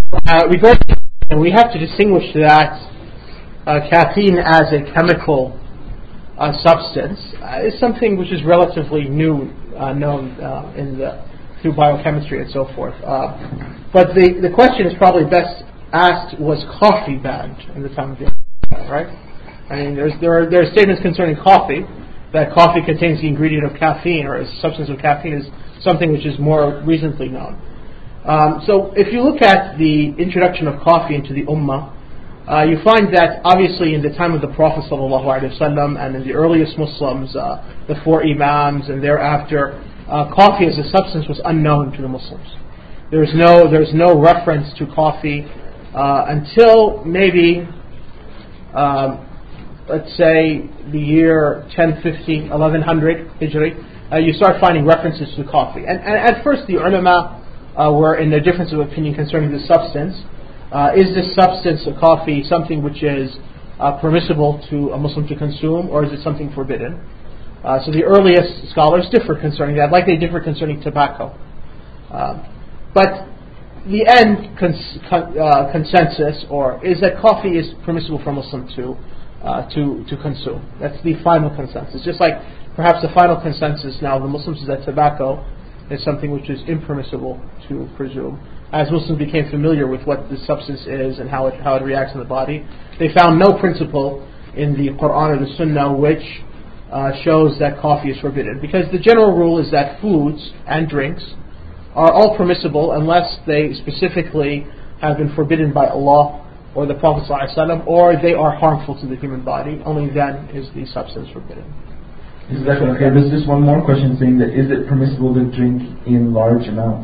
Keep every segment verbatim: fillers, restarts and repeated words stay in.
Uh, regarding, we have to distinguish that uh, caffeine as a chemical uh, substance uh, is something which is relatively new, uh, known uh, in the through biochemistry and so forth. Uh, but the, the question is probably best asked: was coffee banned in the time of the right? I mean, there's, there are there are statements concerning coffee that coffee contains the ingredient of caffeine or a substance of caffeine is something which is more recently known. Um, so if you look at the introduction of coffee into the Ummah, uh, you find that obviously in the time of the Prophet ﷺ and in the earliest Muslims, uh, the four Imams and thereafter, uh, coffee as a substance was unknown to the Muslims. There's no there's no reference to coffee uh, until maybe, um, let's say, the year ten fifty, eleven hundred Hijri. Uh, you start finding references to coffee. And, and at first the ulama Uh, were in a difference of opinion concerning the substance. Uh, is this substance of coffee something which is uh, permissible to a Muslim to consume, or is it something forbidden? Uh, so the earliest scholars differ concerning that, like they differ concerning tobacco. Uh, but the end cons- con- uh, consensus, or is that coffee is permissible for a Muslim to uh, to to consume. That's the final consensus. Just like perhaps the final consensus now of the Muslims is that tobacco is something which is impermissible to presume. As Muslims became familiar with what the substance is and how it how it reacts in the body, they found no principle in the Quran or the Sunnah which uh, shows that coffee is forbidden. Because the general rule is that foods and drinks are all permissible unless they specifically have been forbidden by Allah or the Prophet ﷺ, or they are harmful to the human body. Only then is the substance forbidden. Exactly. Okay, there's just one more question saying that is it permissible to drink in large amounts?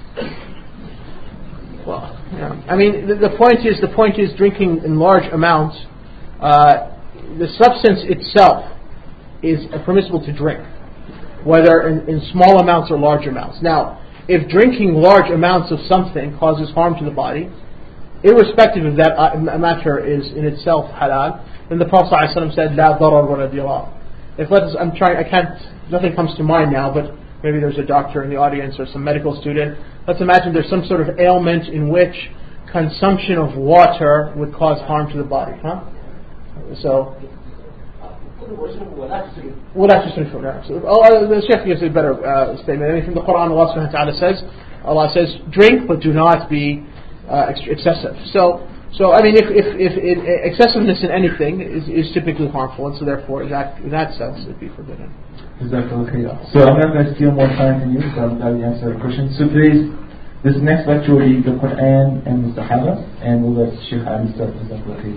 Well, yeah. I mean, the, the point is the point is drinking in large amounts. Uh, the substance itself is permissible to drink, whether in, in small amounts or large amounts. Now, if drinking large amounts of something causes harm to the body, irrespective of that uh, matter is in itself halal, then the Prophet ﷺ said, "La darar wa la dirar." If let's, I'm trying, I can't, nothing comes to mind now, but maybe there's a doctor in the audience or some medical student. Let's imagine there's some sort of ailment in which consumption of water would cause harm to the body, huh? So, well, that's just for that. So, oh, the Shaykh gives a better uh, statement. I mean, from the Quran, Allah subhanahu wa ta'ala says, Allah says, drink, but do not be uh, excessive. So, So, I mean, if, if, if, if excessiveness in anything is, is typically harmful, and so therefore, in that, in that sense, it would be forbidden. Exactly, okay. So, I'm not going to steal more time from you, so I'm glad you answered the question. So, today's, this next lecture will be the Quran and the Sahaba, and we'll let Shaykh Ali start this up, okay?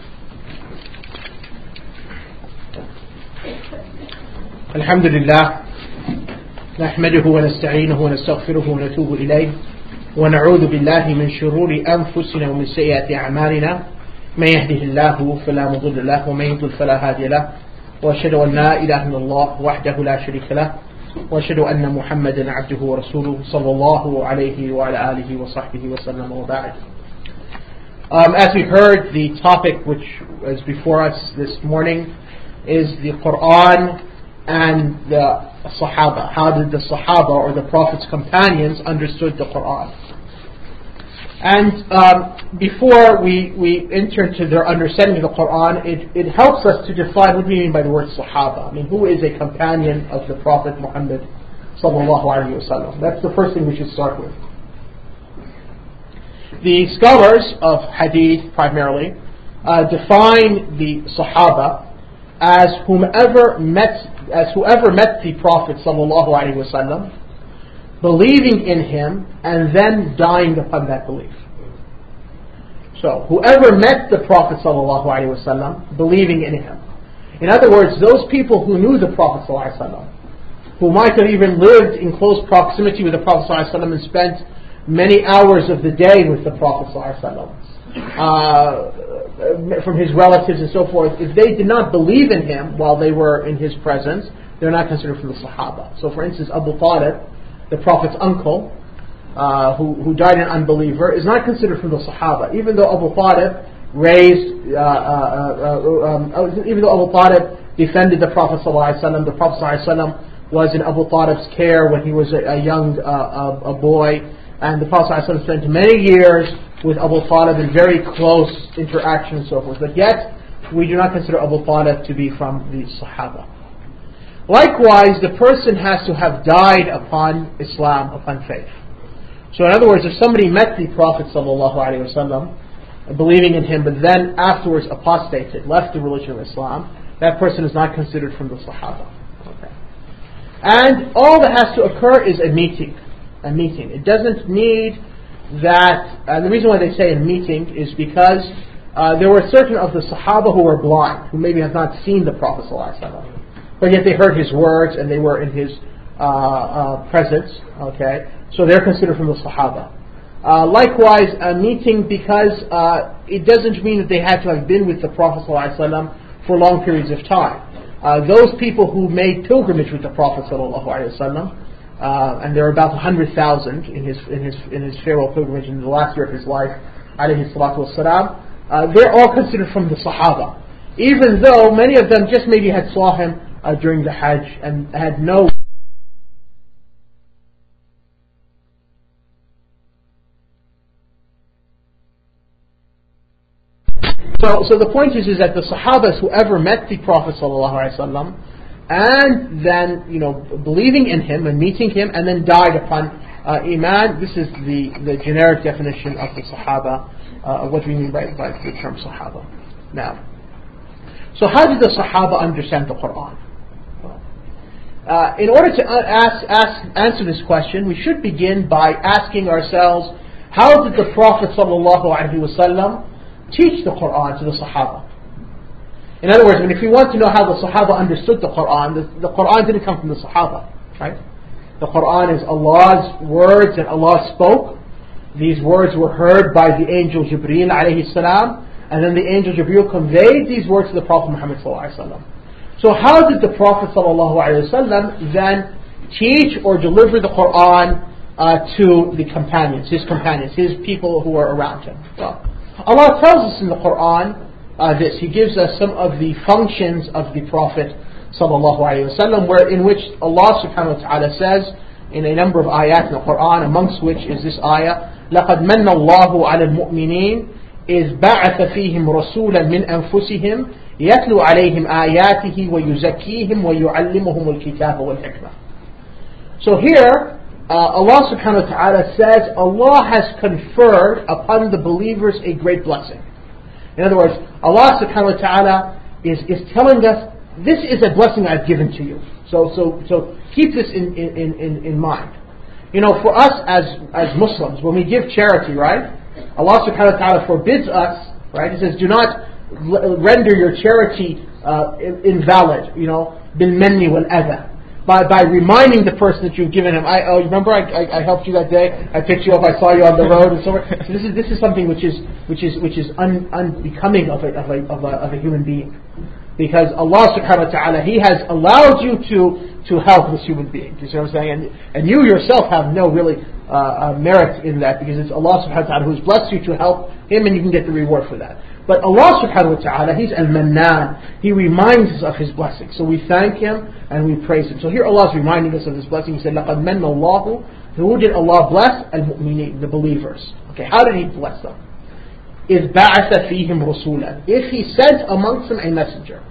Alhamdulillah, نحمده ونستعينه ونستغفره ونتوب إليه ونعوذ بالله من شرور أنفسنا ومن سيئات أعمالنا من يهده الله فلا مضل له ومن يضلل فلا هادي له وأشهد أن لا إله إلا الله وحده لا شريك له وأشهد أن محمدا عبده ورسوله صلى الله عليه وعلى آله وصحبه وسلم وبعد. Um, as we heard, the topic which is before us this morning is the Quran and the Sahaba. How did the Sahaba or the Prophet's companions understood the Quran? And um, before we, we enter into their understanding of the Quran, it, it helps us to define what we mean by the word Sahaba. I mean, who is a companion of the Prophet Muhammad sallallahu alaihi wasallam? That's the first thing we should start with. The scholars of Hadith primarily uh, define the Sahaba as whomever met as whoever met the Prophet sallallahu alaihi wasallam, believing in him and then dying upon that belief. So whoever met the Prophet sallallahu alaihi wasallam, believing in him. In other words, those people who knew the Prophet sallallahu alaihi wasallam, who might have even lived in close proximity with the Prophet sallallahu alaihi wasallam and spent many hours of the day with the Prophet sallallahu alaihi wasallam, Uh, from his relatives and so forth, if they did not believe in him while they were in his presence, they're not considered from the Sahaba. So for instance, Abu Talib, the Prophet's uncle, uh, who, who died an unbeliever, is not considered from the Sahaba. Even though Abu Talib raised, uh, uh, uh, um, even though Abu Talib defended the Prophet ﷺ, the Prophet ﷺ was in Abu Talib's care when he was a, a young uh, a, a boy, and the Prophet ﷺ spent many years with Abu Talib in very close interaction and so forth. But yet, we do not consider Abu Talib to be from the Sahaba. Likewise, the person has to have died upon Islam, upon faith. So in other words, if somebody met the Prophet ﷺ, believing in him, but then afterwards apostated, left the religion of Islam, that person is not considered from the Sahaba. Okay. And all that has to occur is a meeting. A meeting. It doesn't need that. And the reason why they say a meeting is because uh, there were certain of the Sahaba who were blind, who maybe have not seen the Prophet ﷺ, but yet they heard his words and they were in his uh, uh, presence. Okay, so they're considered from the Sahaba. Uh, likewise, a meeting because uh, it doesn't mean that they had to have been with the Prophet ﷺ for long periods of time. Uh, those people who made pilgrimage with the Prophet ﷺ, uh, and there were about one hundred thousand in his in his in his farewell pilgrimage in the last year of his life, alayhi salatu wassalam, uh, they're all considered from the Sahaba, even though many of them just maybe had saw him uh, during the Hajj and had no. So, so the point is, is that the Sahabas, whoever met the Prophet ﷺ, and then, you know, believing in him and meeting him, and then died upon uh, Iman, this is the, the generic definition of the Sahaba, uh, what we mean by, by the term Sahaba. Now, so how did the Sahaba understand the Quran? Uh, in order to ask, ask, answer this question, we should begin by asking ourselves, how did the Prophet ﷺ teach the Quran to the Sahaba? In other words, I mean, if we want to know how the Sahaba understood the Quran, the, the Quran didn't come from the Sahaba, right? The Quran is Allah's words, and Allah spoke. These words were heard by the angel Jibreel alayhi salam, and then the angel Jibreel conveyed these words to the Prophet Muhammad sallallahu alaihi wasallam. So how did the Prophet sallallahu alaihi wasallam then teach or deliver the Quran uh, to the companions, his companions, his people who were around him? Well, Allah tells us in the Quran uh, this. He gives us some of the functions of the Prophet sallallahu alaihi wasallam, where in which Allah subhanahu wa ta'ala says in a number of ayat in the Quran, amongst which is this ayah, لَقَدْ مَنَّ اللَّهُ عَلَى الْمُؤْمِنِينَ إِذْ بَعَثَ فِيهِمْ رَسُولًا مِنْ أَنفُسِهِمْ يَتْلُو عَلَيْهِمْ آيَاتِهِ وَيُزَكِّيهِمْ وَيُعَلِّمُهُمُ الْكِتَابَ وَالْحِكْمَةَ. So here, Uh, Allah subhanahu wa ta'ala says Allah has conferred upon the believers a great blessing. In other words, Allah subhanahu wa ta'ala is, is telling us, this is a blessing I've given to you. So so so keep this in, in, in, in mind. You know, for us as, as Muslims, when we give charity, right, Allah subhanahu wa ta'ala forbids us, right, He says, do not render your charity uh, invalid, you know, bil-manni wal-adha. By, by reminding the person that you've given him, I oh remember I, I, I helped you that day, I picked you up, I saw you on the road, and so on. So this is this is something which is which is which is un, unbecoming of a, of a of a of a human being, because Allah subhanahu wa ta'ala, He has allowed you to to help this human being. You see what I'm saying? And and you yourself have no really uh, uh, merit in that, because it's Allah subhanahu wa ta'ala who's blessed you to help him, and you can get the reward for that. But Allah subhanahu wa ta'ala, He's al-Mannan. He reminds us of His blessing. So we thank Him and we praise Him. So here Allah is reminding us of His blessing. He said, لَقَدْ مَنَّ اللَّهُ. Who did Allah bless? Al-Mu'mineen, the believers. Okay, how did He bless them? إِذْ بَعَثَ فِيهِمْ رَسُولًا. If He sent amongst them a messenger.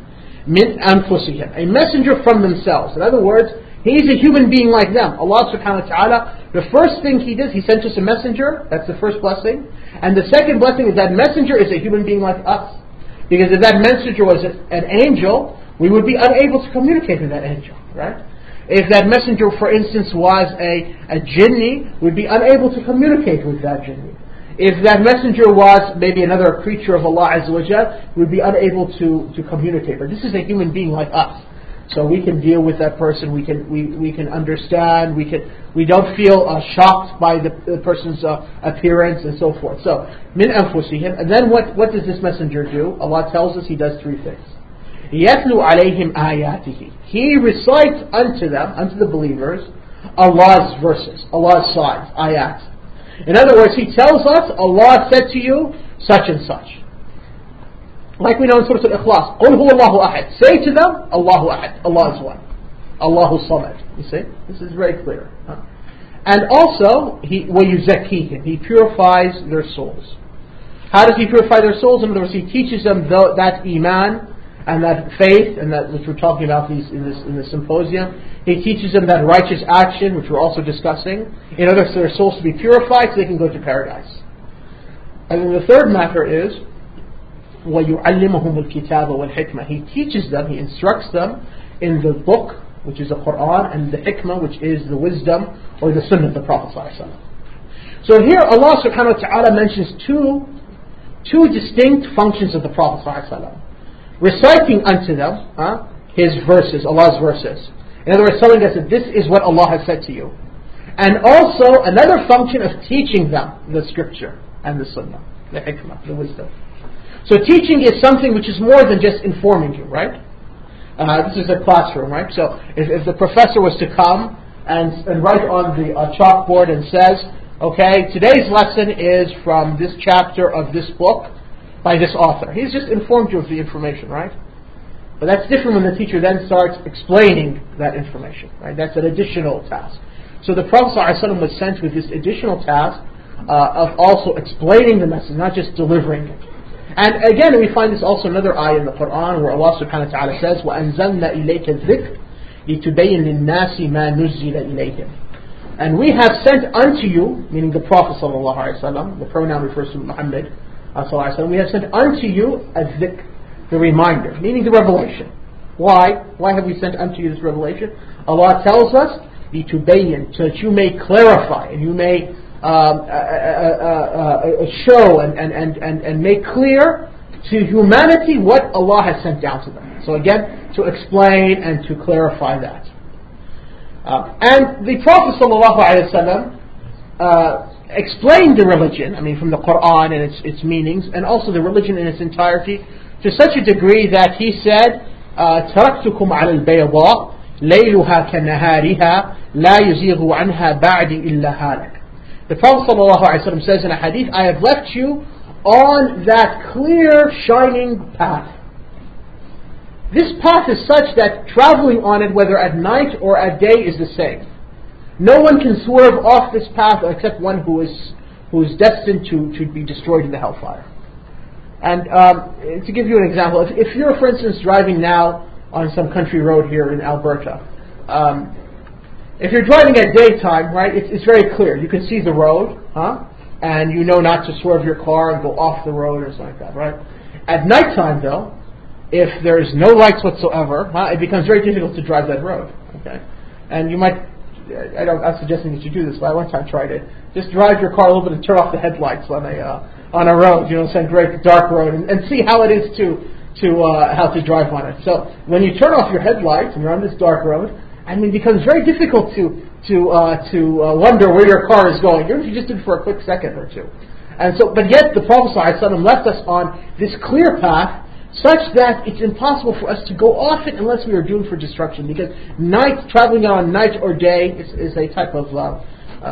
مِنْ أَنفُسِهِمْ. A messenger from themselves. In other words, He's a human being like them. Allah subhanahu wa ta'ala, the first thing He did, He sent us a messenger. That's the first blessing. And the second blessing is that messenger is a human being like us. Because if that messenger was an angel, we would be unable to communicate with that angel, right? If that messenger, for instance, was a, a jinni, we'd be unable to communicate with that jinni. If that messenger was maybe another creature of Allah Azza wa Jal, we'd be unable to, to communicate. But this is a human being like us. So we can deal with that person, we can we, we can understand, we can we don't feel uh, shocked by the, the person's uh, appearance and so forth. So, min anfusihim, and then what, what does this messenger do? Allah tells us he does three things. يَتْلُو عَلَيْهِمْ آيَاتِهِ. He recites unto them, unto the believers, Allah's verses, Allah's signs, ayat. In other words, He tells us, Allah said to you, such and such. Like we know in Surah Al-Ikhlas, قُلْ هُوَ اللَّهُ أَحَدٌ. Say to them, Allahu Ahad, Allah is one. Allahu Samad. You see? This is very clear. Huh? And also, he وَيُزَكِّيهِمْ, he purifies their souls. How does he purify their souls? In other words, he teaches them the, that iman and that faith, and that which we're talking about these, in this in this symposium. He teaches them that righteous action, which we're also discussing, in order for their souls to be purified so they can go to paradise. And then the third matter is وَيُعَلِّمُهُمُ الْكِتَابَ وَالْحِكْمَةِ. He teaches them, he instructs them in the book, which is the Quran, and the hikmah, which is the wisdom or the sunnah of the Prophet ﷺ. So here Allah subhanahu wa ta'ala mentions two two distinct functions of the Prophet ﷺ. Reciting unto them huh, his verses, Allah's verses. In other words, telling us that this is what Allah has said to you. And also another function of teaching them the scripture and the sunnah, the hikmah, the wisdom. So teaching is something which is more than just informing you, right? Uh, this is a classroom, right? So if, if the professor was to come and, and write on the uh, chalkboard and says, okay, today's lesson is from this chapter of this book by this author. He's just informed you of the information, right? But that's different when the teacher then starts explaining that information, right? That's an additional task. So the Prophet ﷺ was sent with this additional task uh, of also explaining the message, not just delivering it. And again, we find this also another ayah in the Quran where Allah subhanahu wa ta'ala says, وَأَنزَلْنَا إِلَيْكَ الذِّكْرِ لِتُبَيِّنْ لِلنَّاسِ مَا نُزِّلَ إِلَيْهِمْ. And we have sent unto you, meaning the Prophet sallallahu alaihi wasallam, the pronoun refers to Muhammad sallallahu alaihi wasallam, we have sent unto you a dhikr, the reminder, meaning the revelation. Why? Why have we sent unto you this revelation? Allah tells us, لِتُبَيِّنْ, so that you may clarify and you may Um, uh, uh, uh, uh, show and, and, and, and, and make clear to humanity what Allah has sent down to them. So again, to explain and to clarify that. Uh, and the Prophet ﷺ uh, explained the religion, I mean from the Quran and its, its meanings, and also the religion in its entirety, to such a degree that he said, تَرَكْتُكُمْ عَلَى الْبَيْضَاءِ لَيْلُهَا كَنَّهَارِهَا لَا يُزِيغُ عَنْهَا بَعْدِ إِلَّا هَالَكَ. The Prophet ﷺ says in a hadith, I have left you on that clear, shining path. This path is such that traveling on it, whether at night or at day, is the same. No one can swerve off this path except one who is who is destined to, to be destroyed in the hellfire. And um, to give you an example, if, if you're, for instance, driving now on some country road here in Alberta, um, if you're driving at daytime, right, it's, it's very clear. You can see the road, huh? And you know not to swerve your car and go off the road or something like that, right? At nighttime, though, if there's no lights whatsoever, huh, it becomes very difficult to drive that road, okay? And you might, I don't, I'm suggesting that you do this, but I one time tried it. Just drive your car a little bit and turn off the headlights on a uh, on a road, you know, some great dark road, and, and see how it is to to uh, how to drive on it. So when you turn off your headlights and you're on this dark road, I mean, it becomes very difficult to to uh, to uh, wonder where your car is going, even if you just did it for a quick second or two. And so, but yet the Prophet ﷺ left us on this clear path, such that it's impossible for us to go off it unless we are doomed for destruction. Because night, traveling on night or day, is, is a type of uh, uh,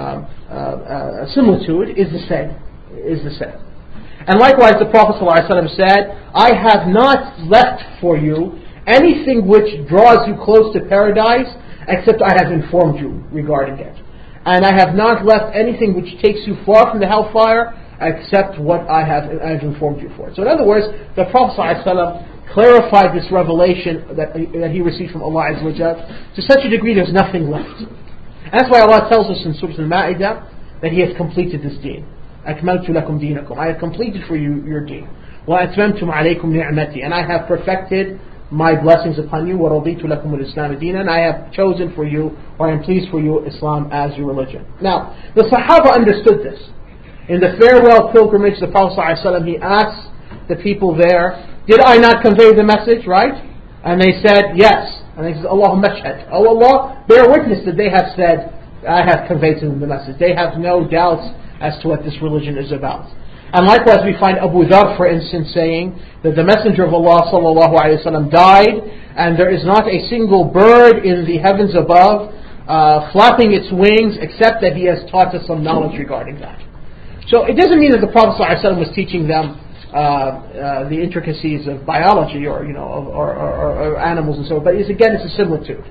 uh, similitude. Is the same. Is the same. And likewise, the Prophet ﷺ said, "I have not left for you anything which draws you close to paradise, except I have informed you regarding it. And I have not left anything which takes you far from the hellfire, except what I have, I have informed you for." So in other words, the Prophet ﷺ clarified this revelation that, that he received from Allah Azza wa Jal to such a degree there's nothing left. And that's why Allah tells us in Surah Al-Ma'idah that He has completed this deen. أَكْمَلْتُ لَكُمْ دِينَكُمْ, I have completed for you your deen. وَأَتْمَمْتُ عَلَيْكُمْ نِعْمَتِي, and I have perfected my blessings upon you. وَرَضِيتُ لَكُمُ الْإِسْلَامَ دِينًا, and I have chosen for you, or I am pleased for you, Islam as your religion. Now, the Sahaba understood this. In the farewell pilgrimage, the Prophet ﷺ, he asked the people there, did I not convey the message, right? And they said, yes. And he says, Allahumma ashhad. Oh Allah, bear witness that they have said, I have conveyed to them the message. They have no doubts as to what this religion is about. And likewise we find Abu Dhar, for instance, saying that the Messenger of Allah sallallahu alaihi wasallam died, and there is not a single bird in the heavens above uh, flapping its wings, except that he has taught us some knowledge regarding that. So it doesn't mean that the Prophet ﷺ was teaching them uh, uh, the intricacies of biology or you know or, or, or, or animals and so on. But it's, again, it's a similitude.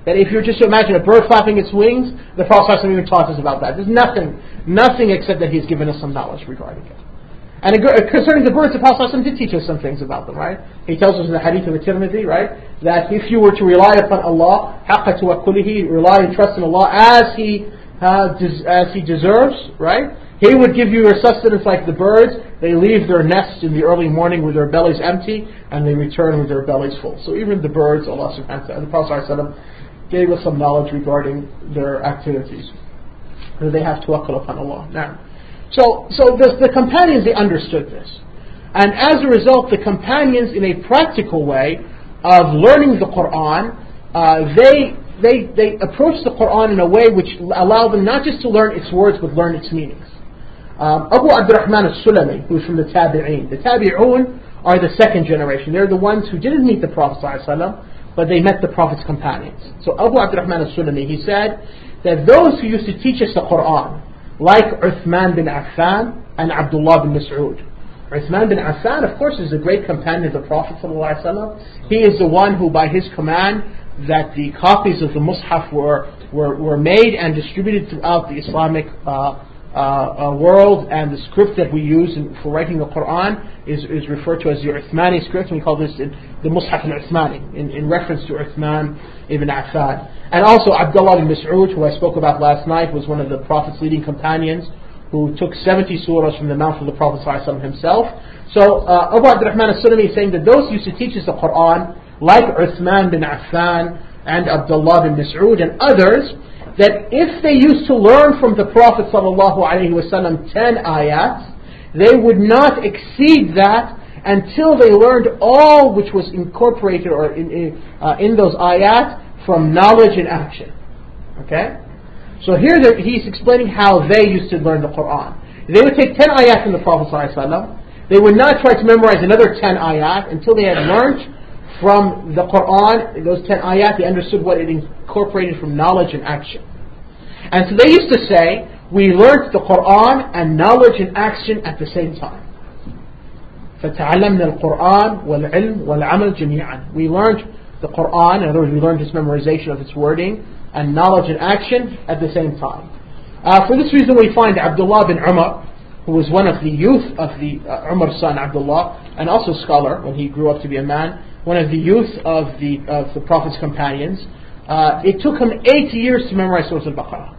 That if you're just to imagine a bird flapping its wings, the Prophet ﷺ even taught us about that. There's nothing, nothing except that he's given us some knowledge regarding it. And concerning the birds, the Prophet ﷺ did teach us some things about them, right? He tells us in the hadith of the Tirmidhi, right, that if you were to rely upon Allah, حَقَّ تَوَكُّلِهِ, rely and trust in Allah as He uh, des- as He deserves, right? He would give you your sustenance like the birds. They leave their nests in the early morning with their bellies empty, and they return with their bellies full. So even the birds, Allah subhanahu wa ta'ala, the Prophet ﷺ gave us some knowledge regarding their activities. That they have tawakkul upon Allah. Now, So, so the, the companions, they understood this. And as a result, the companions, in a practical way of learning the Qur'an, uh, they, they, they approached the Qur'an in a way which allowed them not just to learn its words, but learn its meanings. Um, Abu Abdurrahman al-Sulami, who is from the Tabi'een. The Tabi'un are the second generation. They're the ones who didn't meet the Prophet ﷺ, but they met the Prophet's companions. So Abu Abdurrahman al-Sulami, he said that those who used to teach us the Qur'an, like Uthman bin Affan and Abdullah bin Mas'ud. Uthman bin Affan, of course, is a great companion of the Prophet ﷺ. He is the one who, by his command, that the copies of the Mus'haf were, were, were made and distributed throughout the Islamic uh, uh, uh, world, and the script that we use in, for writing the Qur'an is, is referred to as the Uthmani script, and we call this in, the Mus'haf al-Uthmani, in, in reference to Uthman ibn Affan. And also Abdullah bin Mas'ud, who I spoke about last night, was one of the Prophet's leading companions, who took seventy surahs from the mouth of the Prophet ﷺ himself. So uh, Abu Abdurrahman al-Sulami is saying that those who used to teach us the Qur'an, like Uthman bin Affan and Abdullah bin Mas'ud and others, that if they used to learn from the Prophet ﷺ ten ayats, they would not exceed that until they learned all which was incorporated or in, in, uh, in those ayat from knowledge and action. Okay? So here he's explaining how they used to learn the Qur'an. They would take ten ayat from the Prophet ﷺ. They would not try to memorize another ten ayat until they had learned from the Qur'an, those ten ayat, they understood what it incorporated from knowledge and action. And so they used to say, we learned the Qur'an and knowledge and action at the same time. فَتَعَلَّمْنَا الْقُرْآنَ وَالْعِلْمِ وَالْعَمَلِ جَمِيعًا. We learned the Qur'an, in other words, we learned its memorization of its wording, and knowledge and action at the same time. Uh, for this reason we find Abdullah bin Umar, who was one of the youth of the, uh, Umar's son Abdullah, and also scholar when he grew up to be a man, one of the youth of the, of the Prophet's companions, uh, it took him eight years to memorize Surah Al-Baqarah.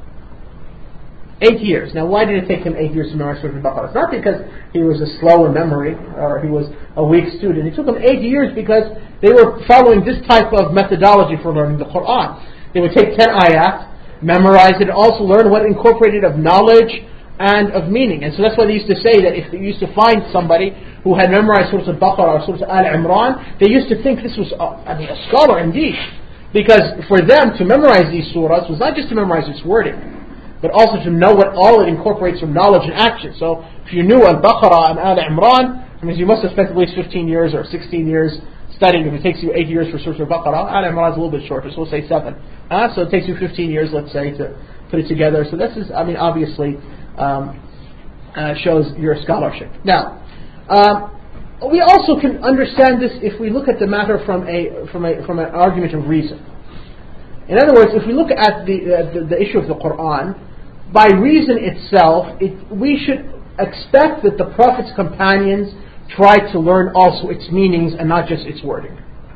Eight years. Now, why did it take him eight years to memorize Surah Al-Baqarah? It's not because he was a slow in memory or he was a weak student. It took him eight years because they were following this type of methodology for learning the Qur'an. They would take ten ayat, memorize it, and also learn what incorporated of knowledge and of meaning. And so that's why they used to say that if they used to find somebody who had memorized Surah Al-Baqarah or Surah Al-Imran, they used to think this was, uh, I mean, a scholar indeed. Because for them to memorize these surahs was not just to memorize its wording, but also to know what all it incorporates from knowledge and action. So if you knew Al-Baqarah and Al-Imran, I mean, you must have spent at least fifteen years or sixteen years studying. If it takes you eight years for Surah Al-Baqarah, Al-Imran is a little bit shorter, so we'll say seven. Uh, so it takes you fifteen years, let's say, to put it together. So this is, I mean, obviously um, uh, shows your scholarship. Now, um, we also can understand this if we look at the matter from a from a from an argument of reason. In other words, if we look at the uh, the, the issue of the Qur'an, by reason itself, it, we should expect that the Prophet's companions tried to learn also its meanings and not just its wording.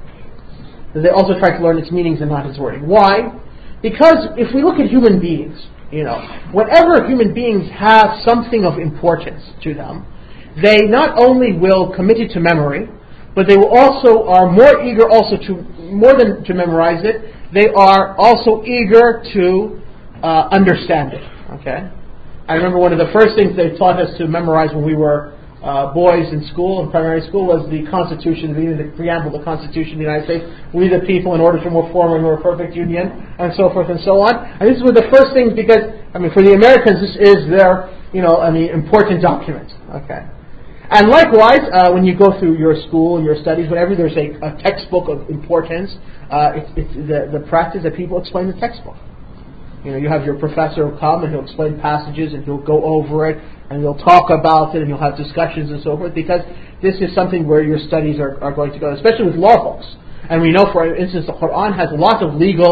That they also tried to learn its meanings and not its wording. Why? Because if we look at human beings, you know, whenever human beings have something of importance to them, they not only will commit it to memory, but they will also are more eager also to, more than to memorize it, they are also eager to uh, understand it. Okay? I remember one of the first things they taught us to memorize when we were uh, boys in school, in primary school, was the Constitution, reading the preamble of the Constitution of the United States. We the people, in order to more form a more perfect union, and so forth and so on. And this was the first things because, I mean, for the Americans, this is their, you know, I mean, important document. Okay? And likewise, uh, when you go through your school and your studies, whenever there's a, a textbook of importance, uh, it's, it's the, the practice that people explain the textbook. You know, you have your professor come and he'll explain passages and he'll go over it and he'll talk about it and you'll have discussions and so forth, because this is something where your studies are, are going to go, especially with law books. And we know, for instance, the Qur'an has a lot of legal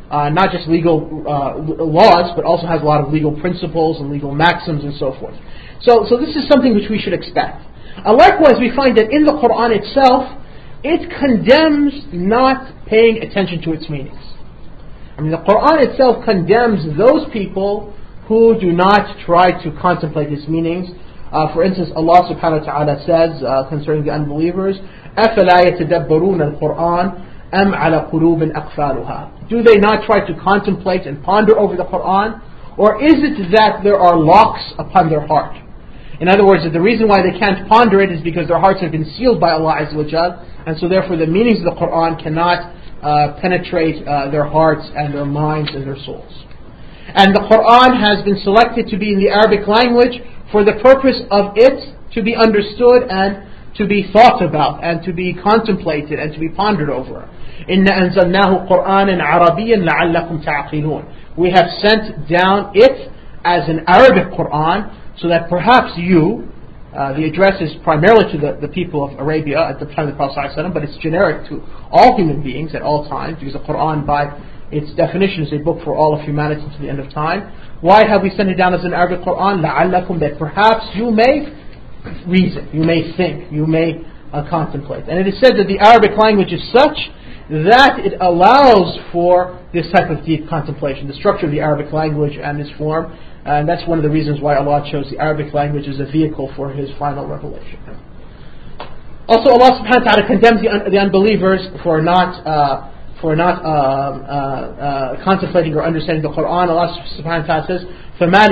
uh, not just legal uh, laws, but also has a lot of legal principles and legal maxims and so forth. So, so this is something which we should expect. Uh, likewise, we find that in the Quran itself, it condemns not paying attention to its meanings. I mean, the Quran itself condemns those people who do not try to contemplate its meanings. Uh, for instance, Allah subhanahu wa ta'ala says uh, concerning the unbelievers, أَفَلَا يَتَدَبَّرُونَ الْقُرْآنَ أَمْ عَلَى قُلُوبٍ أَقْفَالُهَا. Do they not try to contemplate and ponder over the Quran? Or is it that there are locks upon their heart? In other words, that the reason why they can't ponder it is because their hearts have been sealed by Allah Azza wa Jal, and so therefore the meanings of the Quran cannot uh, penetrate uh, their hearts and their minds and their souls. And the Quran has been selected to be in the Arabic language for the purpose of it to be understood and to be thought about and to be contemplated and to be pondered over. إِنَّا أَنزَلْنَاهُ قُرْآنًا عَرَبِيًّا لَعَلَّكُمْ تَعْقِلُونَ. We have sent down it as an Arabic Quran so that perhaps you, uh, the address is primarily to the, the people of Arabia at the time of the Prophet ﷺ, but it's generic to all human beings at all times, because the Quran by its definition is a book for all of humanity to the end of time. Why have we sent it down as an Arabic Quran? لَعَلَّكُمْ, that perhaps you may reason, you may think, you may uh, contemplate. And it is said that the Arabic language is such that it allows for this type of deep contemplation, the structure of the Arabic language and its form. And that's one of the reasons why Allah chose the Arabic language as a vehicle for His final revelation. Also, Allah subhanahu wa ta'ala condemns the, un- the unbelievers for not uh, for not uh, uh, uh, contemplating or understanding the Quran. Allah subhanahu wa ta'ala says, فَمَا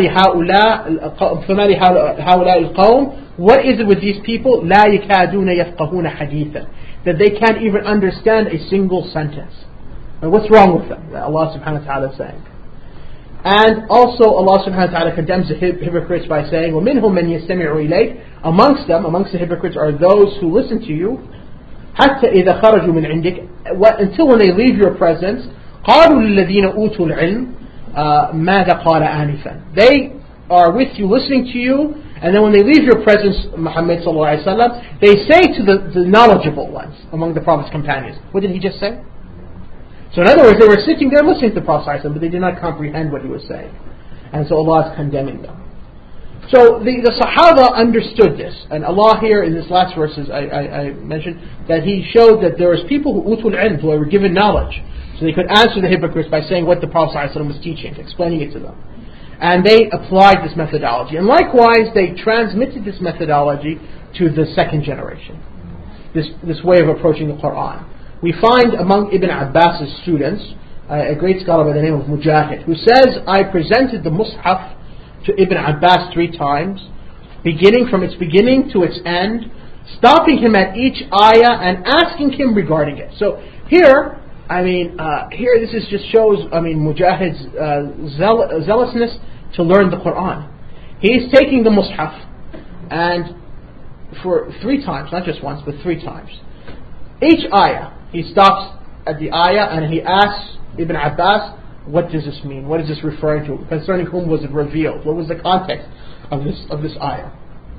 لِهَؤُلَاءِ الْقَوْمِ. What is it with these people? لَا يَكَادُونَ يَفْقَهُونَ حَدِيثًا. That they can't even understand a single sentence. And what's wrong with them? That Allah subhanahu wa ta'ala is saying. And also Allah subhanahu wa ta'ala condemns the hypocrites by saying, وَمِنْهُمْ مَنْ يَسْتَمِعُ إِلَيْكَ. Amongst them, amongst the hypocrites are those who listen to you, حَتَّى إِذَا خَرَجُوا مِنْ عِنْدِكَ, until when they leave your presence, قَالُوا لِلَّذِينَ أُوتُوا الْعِلْمِ مَاذَا قَالَ آنِفًا. They are with you, listening to you, and then when they leave your presence, Muhammad sallallahu alaihi wasallam, they say to the, the knowledgeable ones among the Prophet's companions, what did he just say? So in other words, they were sitting there listening to the Prophet ﷺ, but they did not comprehend what he was saying. And so Allah is condemning them. So the, the Sahaba understood this. And Allah here in this last verses I, I, I mentioned that He showed that there was people who utul ilm, who were given knowledge. So they could answer the hypocrites by saying what the Prophet ﷺ was teaching, explaining it to them. And they applied this methodology. And likewise, they transmitted this methodology to the second generation. This, this way of approaching the Quran. We find among Ibn Abbas's students uh, a great scholar by the name of Mujahid, who says, I presented the Mus'haf to Ibn Abbas three times, beginning from its beginning to its end, stopping him at each ayah and asking him regarding it. So here, I mean, uh, here this is just shows, I mean, Mujahid's uh, zeal- zealousness to learn the Quran. He's taking the Mus'haf, and for three times, not just once, but three times, each ayah, he stops at the ayah and he asks Ibn Abbas, what does this mean? What is this referring to? Concerning whom was it revealed? What was the context of this of this ayah?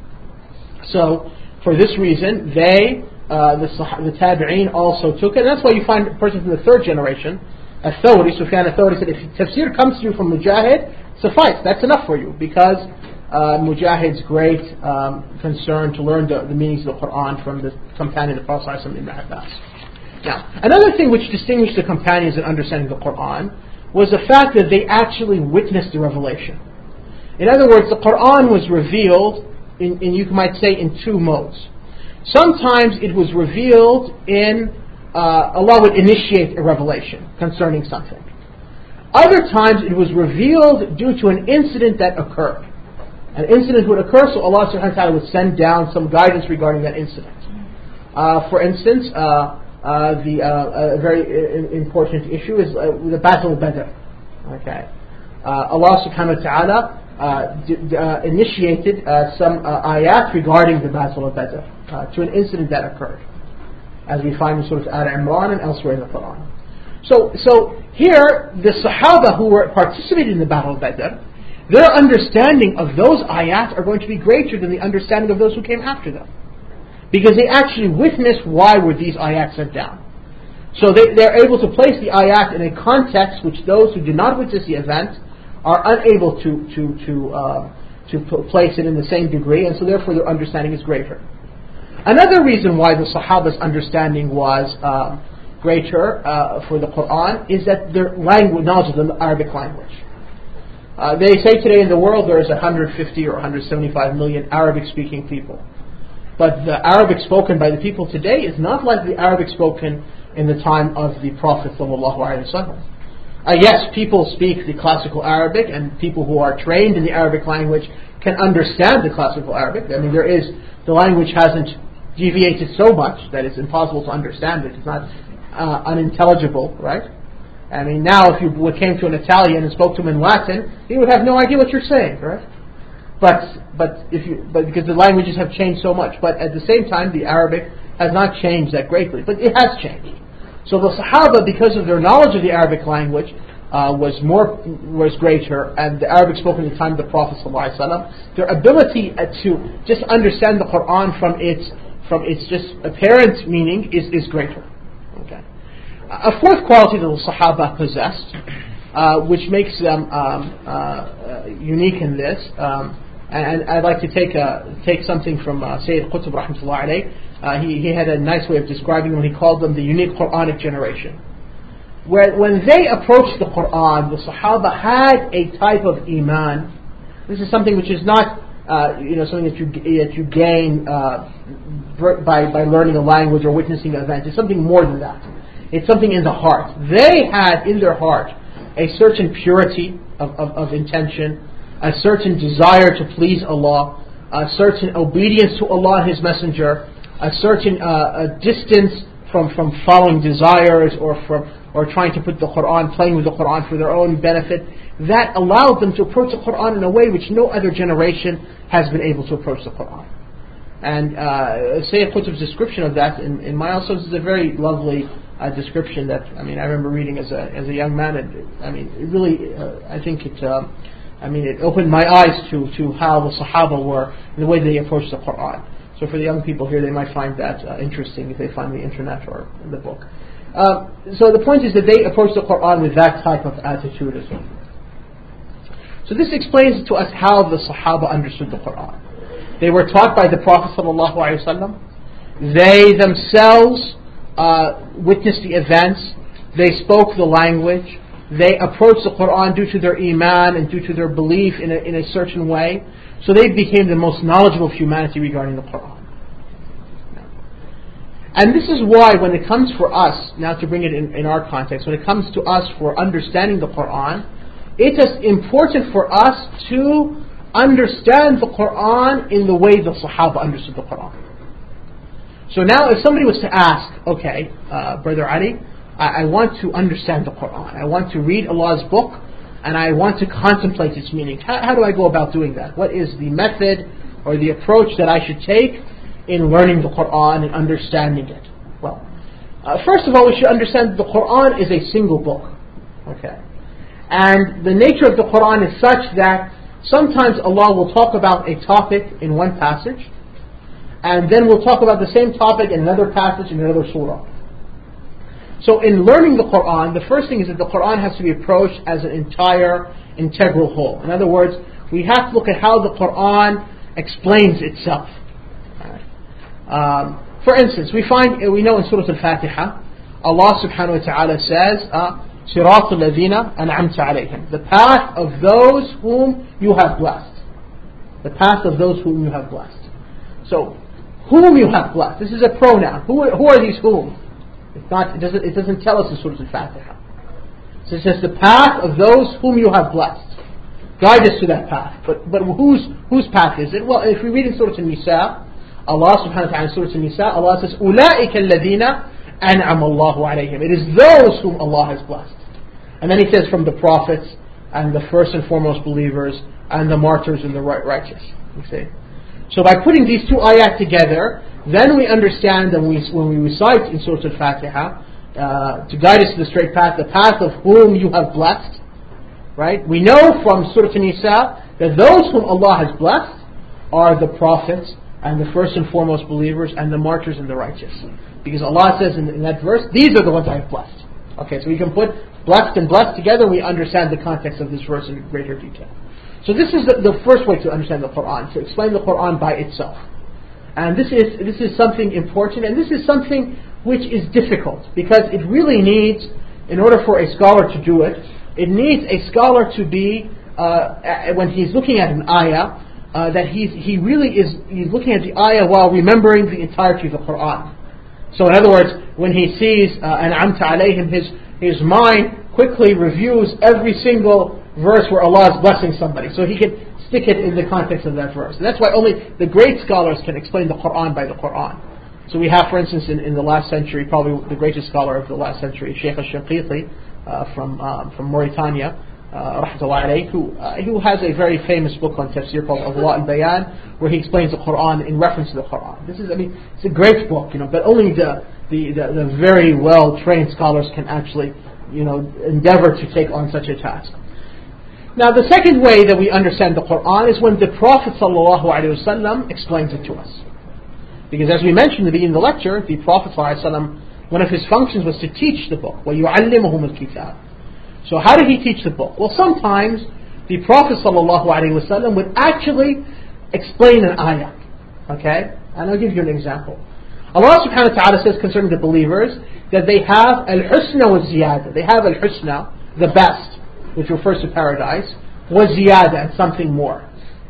So, for this reason, they, uh, the, the Tabi'een also took it. And that's why you find a person from the third generation, Al-Thawri, Sufyan Al-Thawri said, if tafsir comes to you from Mujahid, suffice, that's enough for you. Because uh, Mujahid's great um, concern to learn the, the meanings of the Quran from the companion of the Prophet Ibn Abbas. Now, another thing which distinguished the companions in understanding the Quran was the fact that they actually witnessed the revelation. In other words, the Quran was revealed, in, in you might say, in two modes. Sometimes it was revealed in, uh, Allah would initiate a revelation concerning something. Other times it was revealed due to an incident that occurred. An incident would occur, so Allah subhanahu wa ta'ala would send down some guidance regarding that incident. Uh, for instance, uh, Uh, the uh, a very uh, important issue is uh, the Battle of Badr. Okay, uh, Allah Subhanahu wa Taala uh, d- d- uh, initiated uh, some uh, ayat regarding the Battle of Badr uh, to an incident that occurred, as we find in Surah Al-Imran and elsewhere in the Quran. So, so here the Sahaba who were participating in the Battle of Badr, their understanding of those ayat are going to be greater than the understanding of those who came after them. Because they actually witnessed why were these ayat sent down. So they, they're able to place the ayat in a context which those who do not witness the event are unable to to to uh, to place it in the same degree, and so therefore their understanding is greater. Another reason why the Sahaba's understanding was uh, greater uh, for the Quran is that their language, knowledge of the Arabic language. Uh, they say today in the world there is one hundred fifty or one hundred seventy-five million Arabic-speaking people. But the Arabic spoken by the people today is not like the Arabic spoken in the time of the Prophet ﷺ. Uh, yes, people speak the classical Arabic, and people who are trained in the Arabic language can understand the classical Arabic. I mean, there is, the language hasn't deviated so much that it's impossible to understand it. It's not uh, unintelligible, right? I mean, now if you came to an Italian and spoke to him in Latin, he would have no idea what you're saying, right? But but if you but because the languages have changed so much, but at the same time, the Arabic has not changed that greatly, but it has changed. So the Sahaba, because of their knowledge of the Arabic language, uh, was more was greater, and the Arabic spoken at the time of the Prophet ﷺ, their ability to just understand the Quran from its from its just apparent meaning is, is greater. Okay. A fourth quality that the Sahaba possessed, uh, which makes them um, uh, uh, unique in this, um, and I'd like to take a, take something from uh, Sayyid Qutb rahmatullah alayh. Uh, he, he had a nice way of describing them. He called them the unique Quranic generation. Where when they approached the Quran, the Sahaba had a type of iman. This is something which is not, uh, you know, something that you that you gain uh, by by learning a language or witnessing an event. It's something more than that. It's something in the heart. They had in their heart a certain purity of, of, of intention, a certain desire to please Allah, a certain obedience to Allah and His Messenger, a certain uh, a distance from, from following desires or from or trying to put the Quran, playing with the Quran for their own benefit, that allowed them to approach the Quran in a way which no other generation has been able to approach the Quran. And uh, Sayyid Qutb's description of that in, in my also is a very lovely uh, description that, I mean, I remember reading as a as a young man. And, I mean, it really, uh, I think it, uh, I mean, it opened my eyes to, to how the Sahaba were and the way they approached the Quran. So for the young people here, they might find that uh, interesting if they find the internet or the book. Uh, so the point is that they approached the Quran with that type of attitude as well. So this explains to us how the Sahaba understood the Quran. They were taught by the Prophet ﷺ. They themselves uh, witnessed the events. They spoke the language. They approached the Quran due to their iman and due to their belief in a, in a certain way. So they became the most knowledgeable of humanity regarding the Quran. And this is why when it comes for us, now to bring it in, in our context, when it comes to us for understanding the Quran, it is important for us to understand the Quran in the way the Sahaba understood the Quran. So now if somebody was to ask, okay, uh, Brother Ali, I, I want to understand the Quran. I want to read Allah's book and I want to contemplate its meaning. How, how do I go about doing that? What is the method or the approach that I should take in learning the Quran and understanding it? Well, uh, first of all, we should understand that the Quran is a single book. Okay. And the nature of the Quran is such that sometimes Allah will talk about a topic in one passage, and then we'll talk about the same topic in another passage in another surah. So in learning the Quran, the first thing is that the Quran has to be approached as an entire, integral whole. In other words, we have to look at how the Quran explains itself. Um, for instance, we find, we know in Surah Al-Fatiha, Allah subhanahu wa ta'ala says, uh, صراط الذين أنعمت عليهم, the path of those whom you have blessed. The path of those whom you have blessed. So, whom you have blessed. This is a pronoun. Who are, who are these whom? It's not, it doesn't, it doesn't tell us in Surah Al-Fatiha. So it says the path of those whom you have blessed. Guide us to that path. But but whose whose path is it? Well, if we read in Surah An-Nisa, Allah subhanahu wa ta'ala in Surah An-Nisa, Allah says, أُولَٰئِكَ الَّذِينَ أَنْعَمَ اللَّهُ عَلَيْهِمْ. It is those whom Allah has blessed. And then he says from the prophets and the first and foremost believers and the martyrs and the righteous. You see? So by putting these two ayat together, then we understand that we, when we recite in Surah Al-Fatiha, uh, to guide us to the straight path, the path of whom you have blessed, right? We know from Surah An-Nisa that those whom Allah has blessed are the prophets and the first and foremost believers and the martyrs and the righteous. Because Allah says in, in that verse, these are the ones I have blessed. Okay, so we can put blessed and blessed together, we understand the context of this verse in greater detail. So this is the, the first way to understand the Quran, to explain the Quran by itself. And this is this is something important, and this is something which is difficult, because it really needs, in order for a scholar to do it, it needs a scholar to be, uh, when he's looking at an ayah, uh, that he's, he really is he's looking at the ayah while remembering the entirety of the Quran. So in other words, when he sees uh, An'amta alayhim, his, his mind quickly reviews every single verse where Allah is blessing somebody, so he can stick it in the context of that verse. And that's why only the great scholars can explain the Quran by the Quran. So we have, for instance, in, in the last century, probably the greatest scholar of the last century, Sheikh al-Shanqiti uh, from um, from Mauritania, uh, rahmatullahi alayh, who, uh, who has a very famous book on tafsir called Adwa al-Bayan, where he explains the Quran in reference to the Quran. This is, I mean, it's a great book, you know, but only the the, the, the very well-trained scholars can actually, you know, endeavor to take on such a task. Now, the second way that we understand the Quran is when the Prophet ﷺ explains it to us. Because as we mentioned at the beginning of the lecture, the Prophet ﷺ, one of his functions was to teach the book. وَيُعَلِّمُهُمُ الْكِتَابِ. So how did he teach the book? Well, sometimes the Prophet ﷺ would actually explain an ayah. Okay? And I'll give you an example. Allah subhanahu wa ta'ala says concerning the believers that they have al-husna wa ziyada. They have al-husna, the best, which refers to paradise, was ziyada, and something more.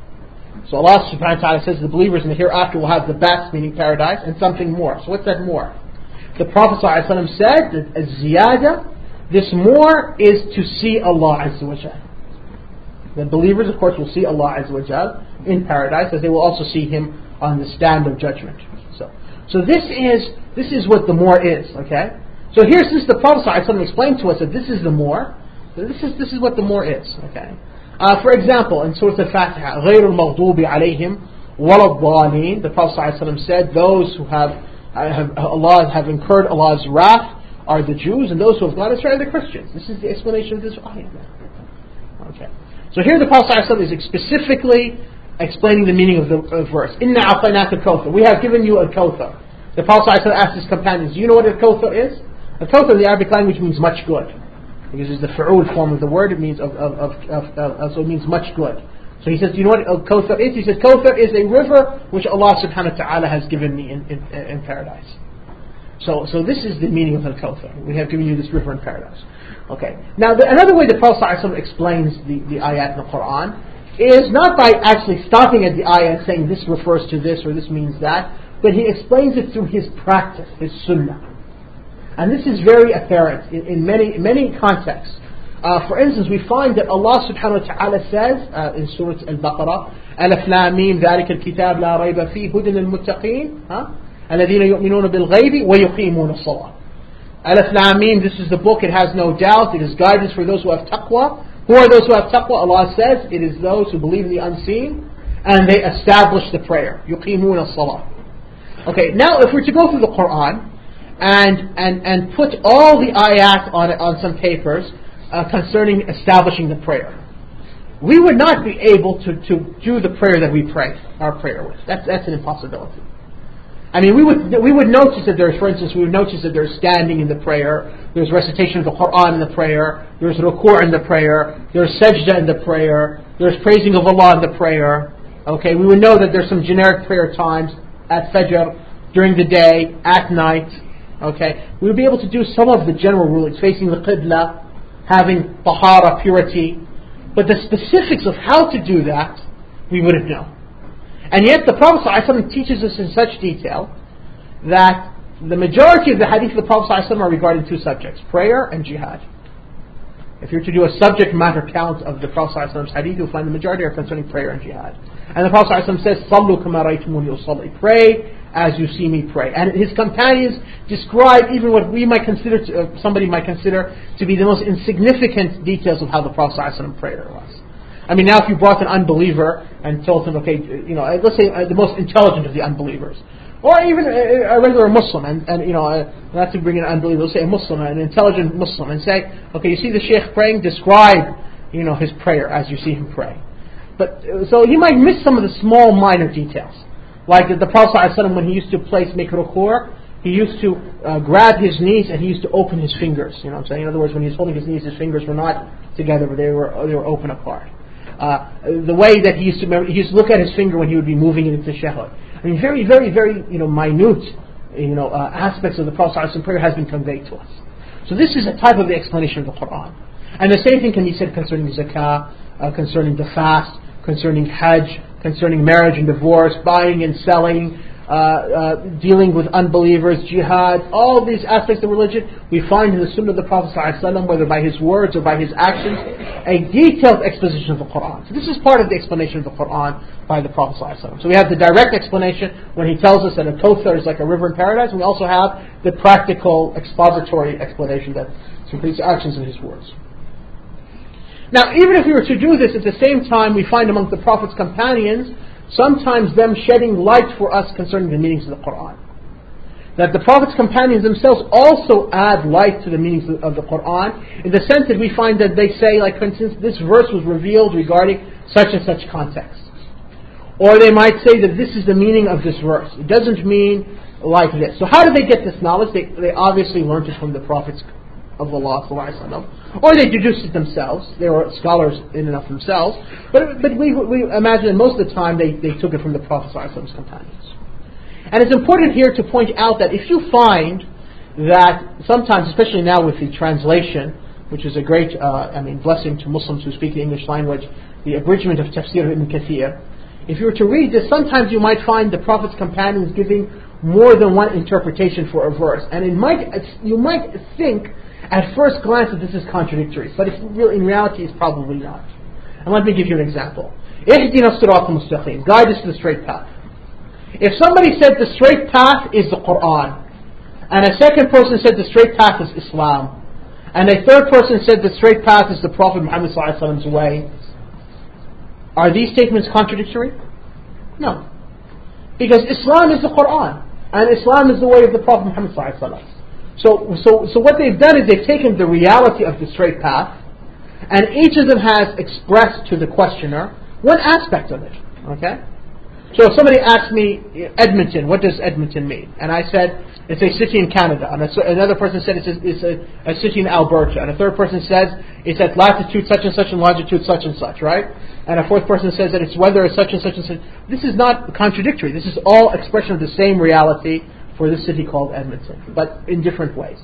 So Allah subhanahu wa ta'ala says the believers in the hereafter will have the best, meaning paradise, and something more. So what's that more? The Prophet ﷺ said that as ziyada, this more is to see Allah Azza wa Jal. The believers, of course, will see Allah Azza wa Jal in paradise, as they will also see Him on the stand of judgment. So, so this is this is what the more is. Okay. So here, since the Prophet ﷺ explained to us that this is the more, this is this is what the more is. Okay. Uh, for example, in Surah Al-Fatiha, غَيْرُ الْمَغْضُوبِ عَلَيْهِمْ وَلَا الضَّالِينَ, the Prophet ﷺ said, those who have, uh, have Allah have incurred Allah's wrath are the Jews, and those who have gone astray are the Christians. This is the explanation of this ayah. Okay. So here the Prophet ﷺ is specifically explaining the meaning of the of verse. إِنَّا أَعْطَيْنَاكَ الْكَوْثَرَ. We have given you a Kawthar. The Prophet ﷺ asked his companions, do you know what a Kawthar is? A Kawthar in the Arabic language means much good. Because it's the fa'ul form of the word, it means of, of, of, of, of so it means much good. So he says, do you know what Kawthar is? He says, Kawthar is a river which Allah subhanahu wa ta'ala has given me in, in, in paradise. So so this is the meaning of Al-Kawthar. We have given you this river in paradise. Okay. Now the, another way the Prophet ﷺ explains the, the ayat in the Quran is not by actually stopping at the ayah and saying this refers to this or this means that, but he explains it through his practice, his sunnah. And this is very apparent in, in many many contexts. Uh, for instance, we find that Allah subhanahu wa ta'ala says uh, in Surah Al-Baqarah, Alif Lam Mim, ذَلِكَ الْكِتَابُ لَا رَيْبَ فِيهِ هُدًى لِلْمُتَّقِينَ الَّذِينَ يُؤْمِنُونَ بِالْغَيْبِ وَيُقِيمُونَ الصَّلَاةَ. Alif Lam Mim, this is the book, it has no doubt, it is guidance for those who have taqwa. Who are those who have taqwa? Allah says, it is those who believe in the unseen, and they establish the prayer. يُقِيمُونَ الصَّلَاةَ. Okay, now if we're to go through the Quran, And, and and put all the ayat on on some papers uh, concerning establishing the prayer, we would not be able to, to do the prayer that we pray our prayer with. That's that's an impossibility. I mean, we would we would notice that there's, for instance, we would notice that there's standing in the prayer, there's recitation of the Quran in the prayer, there's ruku' in the prayer, there's sajda in the prayer, there's praising of Allah in the prayer. Okay, we would know that there's some generic prayer times at Fajr, during the day, at night. Okay, we would be able to do some of the general rulings, facing the Qibla, having tahara, purity, but the specifics of how to do that, we wouldn't know. And yet the Prophet ﷺ teaches us in such detail that the majority of the hadith of the Prophet ﷺ are regarding two subjects, prayer and jihad. If you're to do a subject matter count of the Prophet ﷺ's hadith, you'll find the majority are concerning prayer and jihad. And the Prophet ﷺ says, "Sallu kama ra'aytumuni usalli." Pray as you see me pray. And his companions describe even what we might consider, to, uh, somebody might consider to be the most insignificant details of how the Prophet ﷺ prayed was. I mean, now if you brought an unbeliever and told him, okay, you know, let's say uh, the most intelligent of the unbelievers, or even a, a regular Muslim, and, and you know, uh, not to bring in an unbeliever, let's say a Muslim, an intelligent Muslim, and say, okay, you see the Shaykh praying, describe, you know, his prayer as you see him pray. But so he might miss some of the small minor details. Like the Prophet ﷺ, when he used to place make ruku', he he used to uh, grab his knees and he used to open his fingers. You know what I'm saying? In other words, when he was holding his knees, his fingers were not together, but they were they were open apart. Uh, the way that he used to remember, he used to look at his finger when he would be moving it into tashahhud. I mean, very, very, very, you know, minute, you know, uh, aspects of the Prophet's prayer has been conveyed to us. So this is a type of the explanation of the Quran. And the same thing can be said concerning zakah, uh, concerning the fast, concerning hajj, concerning marriage and divorce, buying and selling, uh, uh, dealing with unbelievers, jihad, all these aspects of religion we find in the Sunnah of the Prophet ﷺ, whether by his words or by his actions, a detailed exposition of the Quran. So this is part of the explanation of the Quran by the Prophet ﷺ. So we have the direct explanation when he tells us that a Kawthar is like a river in paradise, and we also have the practical expository explanation that through his actions and his words. Now, even if we were to do this, at the same time we find among the Prophet's companions sometimes them shedding light for us concerning the meanings of the Quran. That the Prophet's companions themselves also add light to the meanings of the Quran, in the sense that we find that they say, like for instance, this verse was revealed regarding such and such context. Or they might say that this is the meaning of this verse. It doesn't mean like this. So how did they get this knowledge? They, they obviously learned it from the Prophets of Allah sallallahu alaihi wasallam, or they deduced it themselves. They were scholars in and of themselves, but but we we imagine most of the time they, they took it from the Prophet sallallahu alaihi wasallam's companions. And it's important here to point out that if you find that sometimes, especially now with the translation, which is a great uh, I mean blessing to Muslims who speak the English language, the abridgment of Tafsir Ibn Kathir, if you were to read this, sometimes you might find the Prophet's companions giving more than one interpretation for a verse, and it might you might think at first glance that this is contradictory, but it's real, in reality it's probably not. And let me give you an example. Ihdina as-sirata al-mustaqim, guide us to the straight path. If somebody said the straight path is the Quran, and a second person said the straight path is Islam, and a third person said the straight path is the Prophet Muhammad sallallahu alaihi wasallam's way, are these statements contradictory? No. Because Islam is the Quran, and Islam is the way of the Prophet Muhammad sallallahu alaihi wasallam. So, so, so what they've done is they've taken the reality of the straight path, and each of them has expressed to the questioner one aspect of it. Okay? So if somebody asks me, Edmonton, what does Edmonton mean? And I said, it's a city in Canada. And another person said it's a, it's a, a city in Alberta. And a third person says it's at latitude such and such and longitude such and such, right? And a fourth person says that its weather is such and such and such. This is not contradictory. This is all expression of the same reality for this city called Edmonton, but in different ways.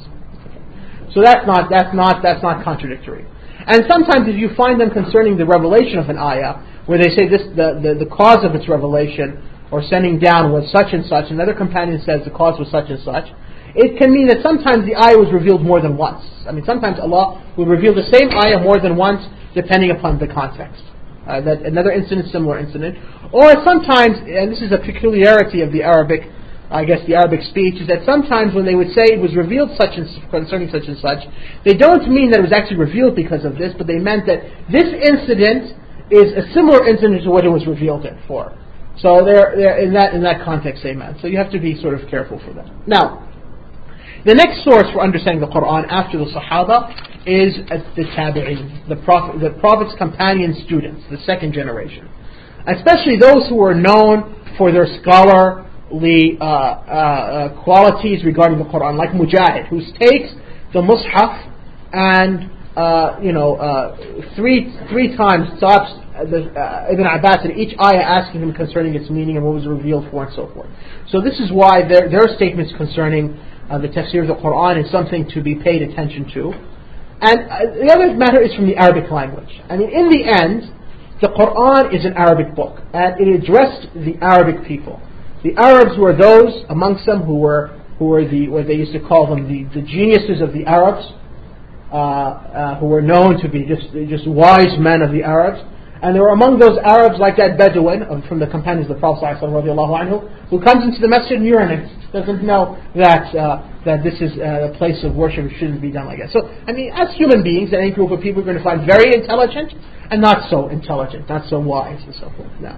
So that's not that's not that's not contradictory. And sometimes if you find them concerning the revelation of an ayah, where they say this the, the, the cause of its revelation or sending down was such and such, another companion says the cause was such and such, it can mean that sometimes the ayah was revealed more than once. I mean, sometimes Allah will reveal the same ayah more than once depending upon the context. Uh, that another incident, similar incident. Or sometimes, and this is a peculiarity of the Arabic I guess the Arabic speech, is that sometimes when they would say it was revealed such and concerning such and such, they don't mean that it was actually revealed because of this, but they meant that this incident is a similar incident to what it was revealed in for. So they're, they're in that in that context they meant. So you have to be sort of careful for that. Now, the next source for understanding the Quran after the Sahaba is the Tabi'in, the Prophet, the Prophet's companion students, the second generation, especially those who were known for their scholar. The uh, uh, qualities regarding the Quran, like Mujahid, who takes the Mus'haf and uh, you know uh, three three times stops the, uh, Ibn Abbas at each ayah, asking him concerning its meaning and what was revealed for, and so forth. So this is why their their statements concerning uh, the tafsir of the Quran is something to be paid attention to. And uh, the other matter is from the Arabic language. I mean, in the end, the Quran is an Arabic book, and it addressed the Arabic people. The Arabs were those amongst them who were who were the what they used to call them the, the geniuses of the Arabs, uh, uh, who were known to be just just wise men of the Arabs, and there were among those Arabs like that Bedouin from the companions of the Prophet ﷺ, who comes into the masjid and urinates, doesn't know that uh, that this is a place of worship, it shouldn't be done like that. So I mean, as human beings, any group of people are going to find very intelligent and not so intelligent, not so wise, and so forth. Now.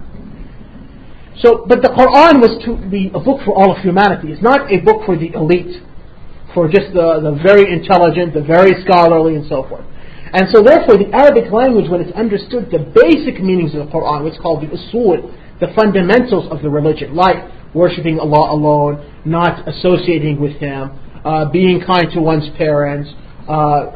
So, but the Quran was to be a book for all of humanity. It's not a book for the elite, for just the, the very intelligent, the very scholarly, and so forth. And so therefore the Arabic language, when it's understood the basic meanings of the Quran, what's called the usul, the fundamentals of the religion, like worshipping Allah alone, not associating with Him, uh, being kind to one's parents, uh, uh,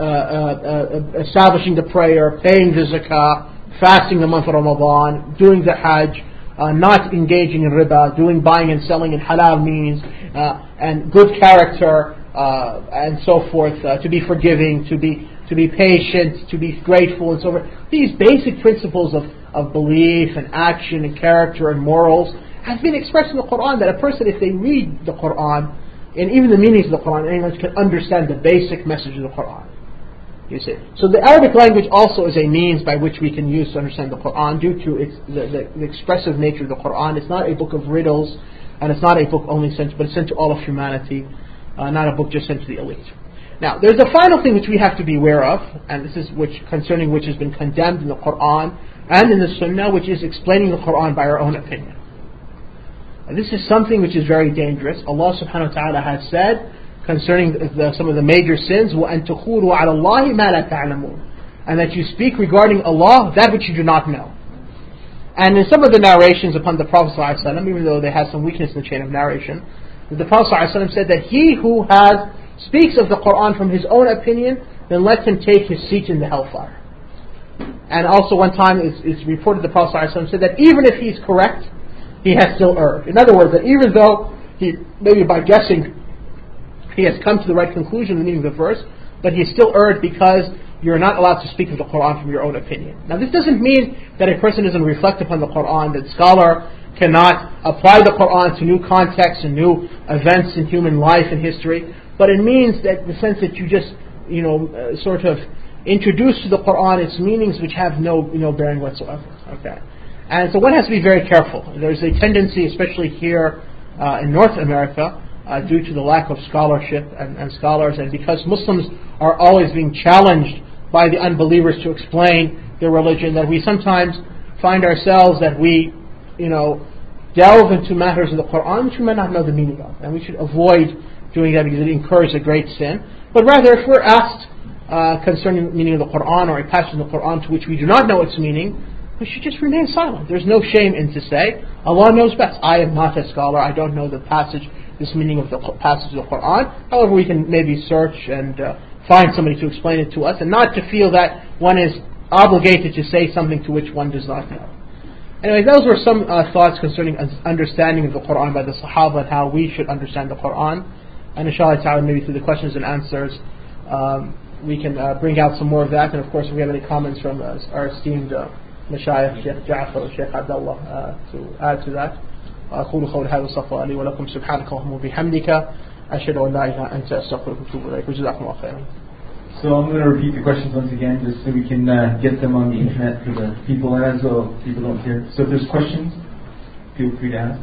uh, uh, establishing the prayer, paying the zakah, fasting the month of Ramadan, doing the Hajj, uh, not engaging in riba, doing buying and selling in halal means, uh, and good character, uh, and so forth, uh, to be forgiving, to be to be patient, to be grateful, and so forth. These basic principles of, of belief and action and character and morals have been expressed in the Quran, that a person, if they read the Quran, and even the meanings of the Quran, anyone can understand the basic message of the Quran. You see. So the Arabic language also is a means by which we can use to understand the Quran, due to its, the, the, the expressive nature of the Quran. It's not a book of riddles, and it's not a book only sent, but it's sent to all of humanity, uh, not a book just sent to the elite. Now, there's a final thing which we have to be aware of, and this is which concerning which has been condemned in the Quran and in the Sunnah, which is explaining the Quran by our own opinion. And this is something which is very dangerous. Allah subhanahu wa ta'ala has said concerning the, the, some of the major sins, وَأَن تَقُولُوا عَلَى اللَّهِ مَا لَا تَعْلَمُونَ, and that you speak regarding Allah that which you do not know. And in some of the narrations upon the Prophet ﷺ, even though they have some weakness in the chain of narration, the Prophet ﷺ said that he who has speaks of the Quran from his own opinion, then let him take his seat in the hellfire. And also one time it's, it's reported the Prophet ﷺ said that even if he's correct, he has still erred. In other words, that even though he, maybe by guessing, he has come to the right conclusion, the meaning of the verse, but he still erred because you're not allowed to speak of the Quran from your own opinion. Now this doesn't mean that a person doesn't reflect upon the Quran, that scholar cannot apply the Quran to new contexts and new events in human life and history, but it means that the sense that you just, you know, uh, sort of introduce to the Quran its meanings which have no, you know, bearing whatsoever. Okay, and so one has to be very careful. There's a tendency, especially here uh, in North America, uh, due to the lack of scholarship and, and scholars, and because Muslims are always being challenged by the unbelievers to explain their religion, that we sometimes find ourselves that we, you know, delve into matters of the Quran which we may not know the meaning of, and we should avoid doing that because it incurs a great sin. But rather, if we're asked uh, concerning the meaning of the Quran or a passage in the Quran to which we do not know its meaning, we should just remain silent. There's no shame in to say, Allah knows best. I am not a scholar. I don't know the passage, this meaning of the passage of the Quran. However, we can maybe search and uh, find somebody to explain it to us, and not to feel that one is obligated to say something to which one does not know. Anyway, those were some uh, thoughts concerning understanding of the Quran by the Sahaba and how we should understand the Quran. And inshallah ta'ala, maybe through the questions and answers, um, we can uh, bring out some more of that. And of course, if we have any comments from uh, our esteemed uh, Mashayikh, Sheikh Ja'far, Sheikh Abdullah, uh, to add to that. أقول قولي هذا واستغفر لي ولكم سبحانك اللهم وبحمدك أشهد أن لا إله إلا أنت أستغفرك وأتوب إليك وجزاكم الله خيرا. So I'm going to repeat the questions once again, just so we can uh, get them on the internet for the people, and as well people don't hear. So if there's questions, feel free to ask.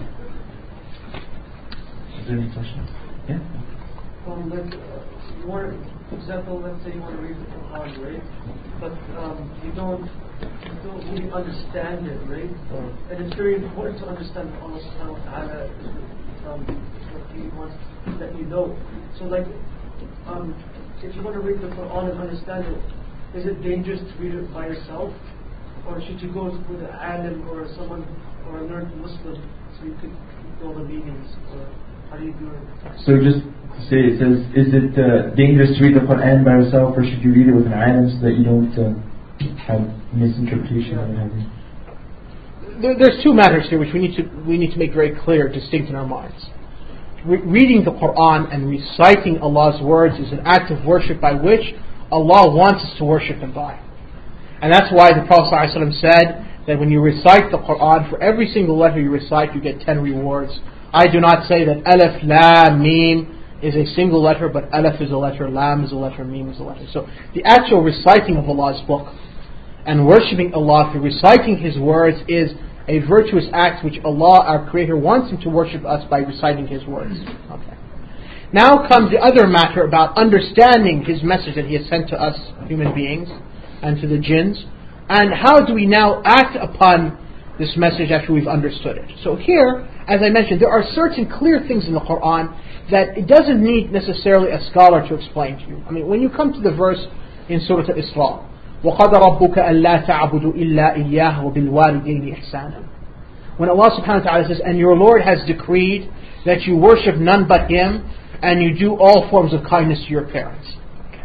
Is there any questions? Yeah. Um, like, uh, you want to, for example, let's say you want to read the Quran, right? But um, you don't, you don't really understand it, right? Uh, and it's very important to understand what Allah Subhanahu wa Taala um, what He wants that you know. So, like, um, if you want to read the Quran and understand it, is it dangerous to read it by yourself, or should you go with an alim or someone or a learned Muslim so you could know the meanings? Or how do you do it? So just to say, it says, is it uh, dangerous to read the Quran by yourself, or should you read it with an alim so that you don't uh, have misinterpretation or whatever? There, there's two matters here which we need to we need to make very clear, distinct in our minds. Re- reading the Quran and reciting Allah's words is an act of worship by which Allah wants us to worship Him by. And that's why the Prophet ﷺ said that when you recite the Quran, for every single letter you recite, you get ten rewards. I do not say that Alif, Lam, Mim is a single letter, but Alif is a letter, Lam is a letter, Mim is a letter. So the actual reciting of Allah's book and worshipping Allah through reciting His words is a virtuous act which Allah, our Creator, wants Him to worship us by reciting His words. Okay. Now comes the other matter about understanding His message that He has sent to us, human beings, and to the jinns. And how do we now act upon this message after we've understood it? So here, as I mentioned, there are certain clear things in the Quran that it doesn't need necessarily a scholar to explain to you. I mean, when you come to the verse in Surah Al-Isra, وَقَدَ رَبُّكَ أَلَّا تَعْبُدُوا إِلَّا إِيَّاهُ وَبِالْوَالِدَيْنِ إِحْسَانًا. when Allah subhanahu wa ta'ala says, and your Lord has decreed that you worship none but Him, and you do all forms of kindness to your parents. Okay.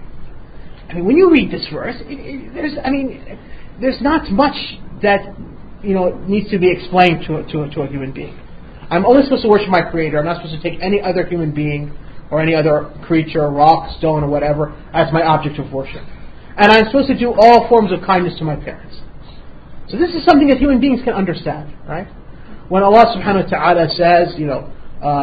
I mean, when you read this verse, it, it, there's, I mean, there's not much that, you know, needs to be explained to, to, to a human being. I'm only supposed to worship my Creator. I'm not supposed to take any other human being or any other creature, rock, stone, or whatever, as my object of worship. And I'm supposed to do all forms of kindness to my parents. So this is something that human beings can understand, right? When Allah subhanahu wa ta'ala says, you know,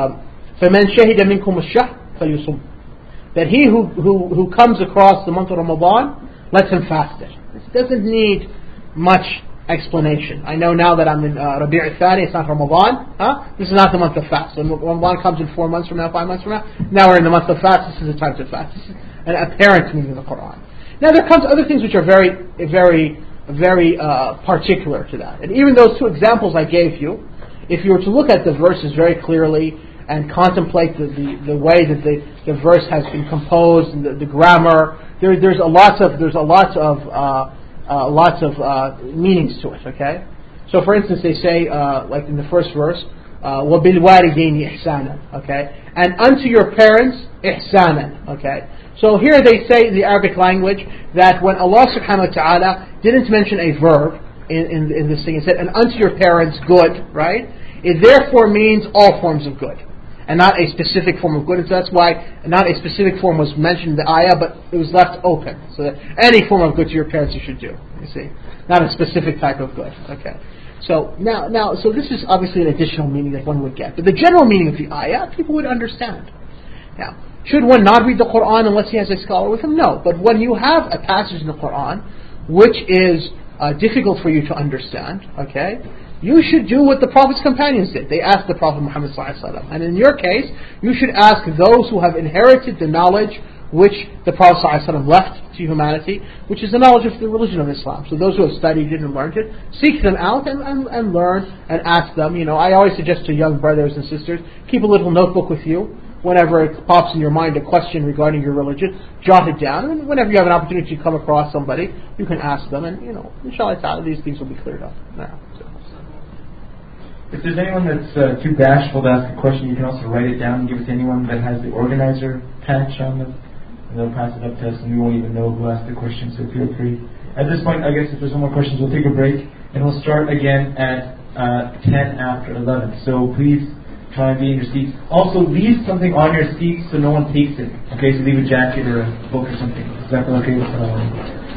فَمَنْ شَهِدَ مِنْكُمُ الشَّهْرَ فَلْيُصُمْ, that he who, who, who comes across the month of Ramadan, lets him fast it. This doesn't need much explanation. I know now that I'm in uh, Rabi' al-Thani, it's not Ramadan. Huh? This is not the month of fast. When Ramadan comes in four months from now, five months from now, now we're in the month of fast, this is the time to fast. This is an apparent meaning of the Quran. Now there comes other things which are very, very, very uh, particular to that. And even those two examples I gave you, if you were to look at the verses very clearly and contemplate the, the, the way that the, the verse has been composed and the, the grammar, there, there's a lot of there's a lot of uh, uh, lots of uh, meanings to it. Okay, so for instance, they say uh, like in the first verse, وَبِالْوَالِدَيْنِ إِحْسَانًا. Okay, and unto your parents إِحْسَانًا. Okay, so here they say in the Arabic language that when Allah subhanahu wa ta'ala didn't mention a verb in, in, in this thing, it said, and unto your parents good, right? It therefore means all forms of good, and not a specific form of good. And so that's why not a specific form was mentioned in the ayah, but it was left open, so that any form of good to your parents you should do. You see, not a specific type of good. Okay. So now, now, so this is obviously an additional meaning that one would get, but the general meaning of the ayah people would understand. Now, should one not read the Quran unless he has a scholar with him? No. But when you have a passage in the Quran which is uh, difficult for you to understand, okay, you should do what the Prophet's companions did. They asked the Prophet Muhammad sallallahu alaihi wasallam, and in your case, you should ask those who have inherited the knowledge which the Prophet sallallahu alaihi wasallam left to humanity, which is the knowledge of the religion of Islam. So those who have studied it and learned it, seek them out and, and, and learn and ask them. You know, I always suggest to young brothers and sisters, keep a little notebook with you. Whenever it pops in your mind a question regarding your religion, jot it down, and whenever you have an opportunity to come across somebody, you can ask them, and you know, inshallah ta'ala, these things will be cleared up now. So. If there's anyone that's uh, too bashful to ask a question, you can also write it down and give it to anyone that has the organizer patch on them, and they'll pass it up to us, and we won't even know who asked the question, so feel free. At this point, I guess if there's no more questions, we'll take a break, and we'll start again at uh, ten after eleven. So please try and be in your seats. Also, leave something on your seat so no one takes it. Okay, so leave a jacket or a book or something. Is that okay?